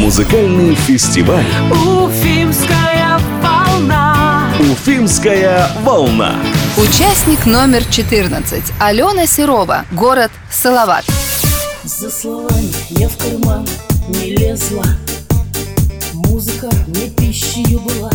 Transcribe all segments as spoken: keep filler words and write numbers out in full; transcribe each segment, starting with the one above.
Музыкальный фестиваль Уфимская волна. Уфимская волна. Участник номер четырнадцать. Алена Серова. Город Салават. За словами я в карман не лезла. Музыка мне пищей была.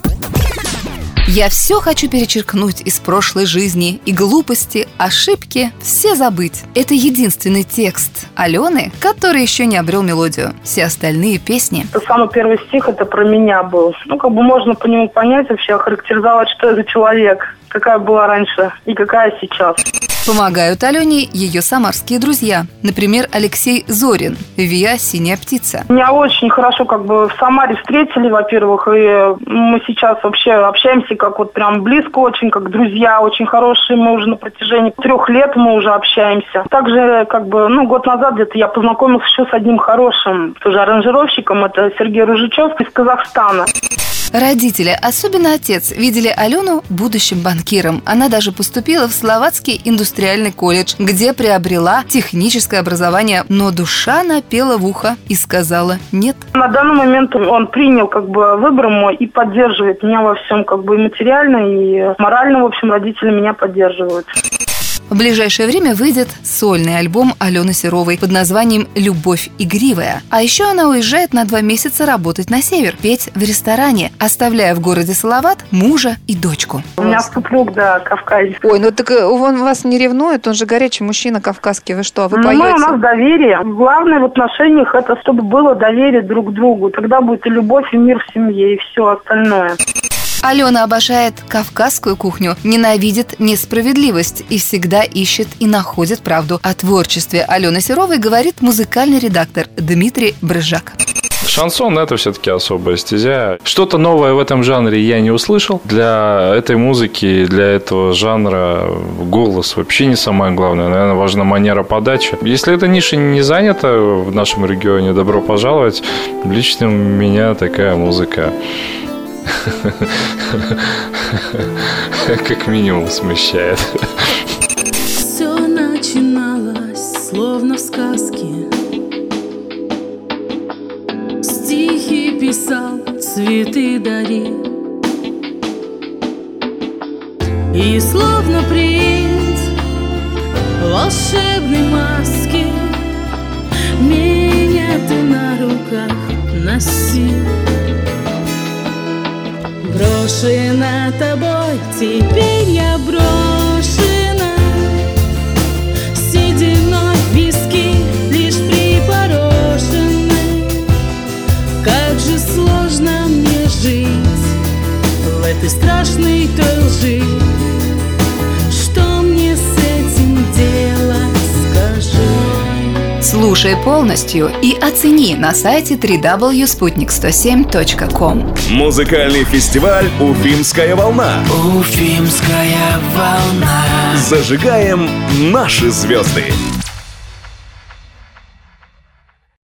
Я все хочу перечеркнуть из прошлой жизни, и глупости, ошибки все забыть. Это единственный текст Алены, который еще не обрел мелодию. Все остальные песни. Это самый первый стих, это про меня был. Ну, как бы можно по нему понять, вообще охарактеризовать, что это за человек, какая была раньше и какая сейчас. Помогают Алене ее самарские друзья. Например, Алексей Зорин, Виа «Синяя птица». Меня очень хорошо как бы в Самаре встретили, во-первых, и мы сейчас вообще общаемся как вот прям близко очень, как друзья, очень хорошие. Мы уже на протяжении трех лет мы уже общаемся. Также как бы, ну, год назад где-то я познакомился еще с одним хорошим тоже аранжировщиком, это Сергей Ружичев из Казахстана. Родители, особенно отец, видели Алену будущим банкиром. Она даже поступила в Словацкий индустриальный колледж, где приобрела техническое образование, но душа напела в ухо и сказала «нет». На данный момент он принял как бы выбор мой и поддерживает меня во всем, как бы и материально, и морально, в общем, родители меня поддерживают. В ближайшее время выйдет сольный альбом Алены Серовой под названием «Любовь игривая». А еще она уезжает на два месяца работать на север, петь в ресторане, оставляя в городе Салават мужа и дочку. У меня супруг, да, кавказец. Ой, ну так он вас не ревнует, он же горячий мужчина кавказский, вы что, вы ну, поете? У нас доверие. Главное в отношениях это, чтобы было доверие друг к другу. Тогда будет и любовь, и мир в семье, и все остальное. Алена обожает кавказскую кухню, ненавидит несправедливость и всегда ищет и находит правду. О творчестве Алены Серовой говорит музыкальный редактор Дмитрий Брыжак. Шансон – это все-таки особая стезя. Что-то новое в этом жанре я не услышал. Для этой музыки, для этого жанра голос вообще не самое главное. Наверное, важна манера подачи. Если эта ниша не занята в нашем регионе, добро пожаловать. Лично меня такая музыка как минимум смущает. Все начиналось словно в сказке. Стихи писал, цветы дарил. И словно принц в волшебной маске меня ты на руках носил. Брошена тобой, теперь я брошена. Сединой виски лишь припорошены. Как же сложно мне жить в этой страшной той лжи. Что мне с этим делать, скажи? Слушай полностью и оцени на сайте дабл ю дабл ю дабл ю точка спутник сто семь точка ком. Музыкальный фестиваль «Уфимская волна». Уфимская волна. Зажигаем наши звезды.